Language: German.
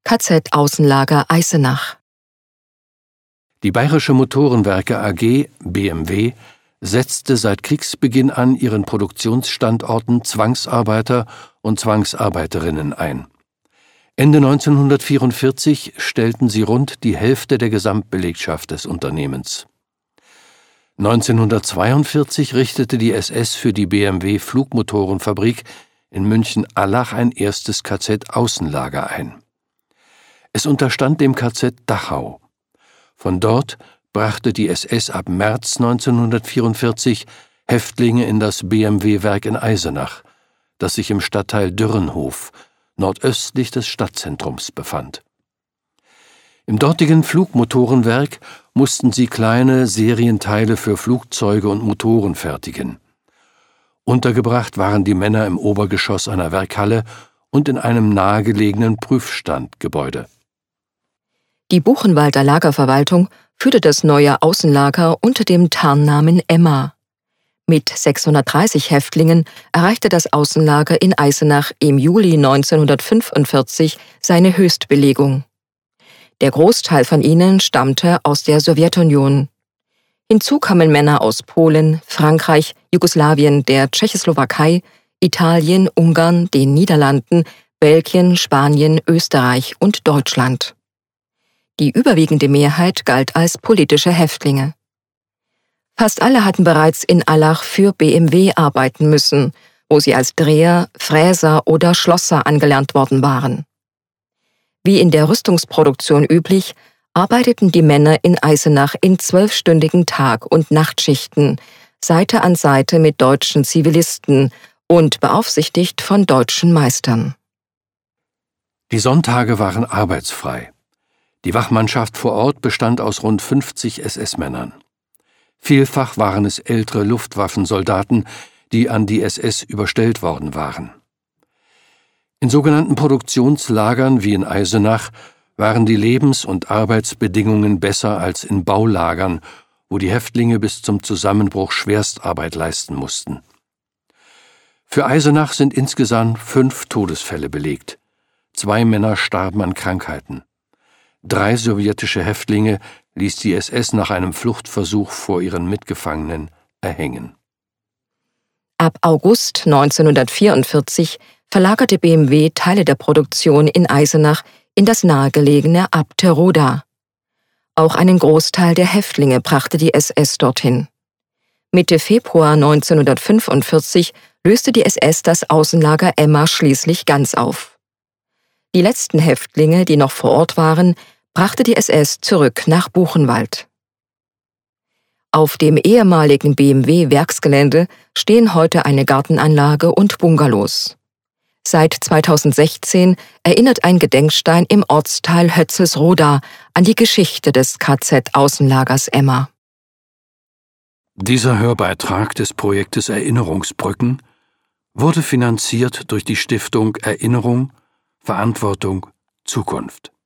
KZ-Außenlager Eisenach. Die Bayerische Motorenwerke AG, BMW, setzte seit Kriegsbeginn an ihren Produktionsstandorten Zwangsarbeiter und Zwangsarbeiterinnen ein. Ende 1944 stellten sie rund die Hälfte der Gesamtbelegschaft des Unternehmens. 1942 richtete die SS für die BMW Flugmotorenfabrik in München-Allach ein erstes KZ-Außenlager ein. Es unterstand dem KZ Dachau. Von dort brachte die SS ab März 1944 Häftlinge in das BMW-Werk in Eisenach, das sich im Stadtteil Dürrenhof, nordöstlich des Stadtzentrums, befand. Im dortigen Flugmotorenwerk mussten sie kleine Serienteile für Flugzeuge und Motoren fertigen. Untergebracht waren die Männer im Obergeschoss einer Werkhalle und in einem nahegelegenen Prüfstandgebäude. Die Buchenwalder Lagerverwaltung führte das neue Außenlager unter dem Tarnnamen Emma. Mit 630 Häftlingen erreichte das Außenlager in Eisenach im Juli 1945 seine Höchstbelegung. Der Großteil von ihnen stammte aus der Sowjetunion. Hinzu kamen Männer aus Polen, Frankreich, Jugoslawien, der Tschechoslowakei, Italien, Ungarn, den Niederlanden, Belgien, Spanien, Österreich und Deutschland. Die überwiegende Mehrheit galt als politische Häftlinge. Fast alle hatten bereits in Allach für BMW arbeiten müssen, wo sie als Dreher, Fräser oder Schlosser angelernt worden waren. Wie in der Rüstungsproduktion üblich, arbeiteten die Männer in Eisenach in 12-stündigen Tag- und Nachtschichten, Seite an Seite mit deutschen Zivilisten und beaufsichtigt von deutschen Meistern. Die Sonntage waren arbeitsfrei. Die Wachmannschaft vor Ort bestand aus rund 50 SS-Männern. Vielfach waren es ältere Luftwaffensoldaten, die an die SS überstellt worden waren. In sogenannten Produktionslagern wie in Eisenach waren die Lebens- und Arbeitsbedingungen besser als in Baulagern, wo die Häftlinge bis zum Zusammenbruch Schwerstarbeit leisten mussten. Für Eisenach sind insgesamt 5 Todesfälle belegt. 2 Männer starben an Krankheiten. 3 sowjetische Häftlinge ließ die SS nach einem Fluchtversuch vor ihren Mitgefangenen erhängen. Ab August 1944 verlagerte BMW Teile der Produktion in Eisenach in das nahegelegene Abteroda. Auch einen Großteil der Häftlinge brachte die SS dorthin. Mitte Februar 1945 löste die SS das Außenlager Emma schließlich ganz auf. Die letzten Häftlinge, die noch vor Ort waren, brachte die SS zurück nach Buchenwald. Auf dem ehemaligen BMW-Werksgelände stehen heute eine Gartenanlage und Bungalows. Seit 2016 erinnert ein Gedenkstein im Ortsteil Hötzelsroda an die Geschichte des KZ-Außenlagers Emma. Dieser Hörbeitrag des Projektes Erinnerungsbrücken wurde finanziert durch die Stiftung Erinnerung, Verantwortung, Zukunft.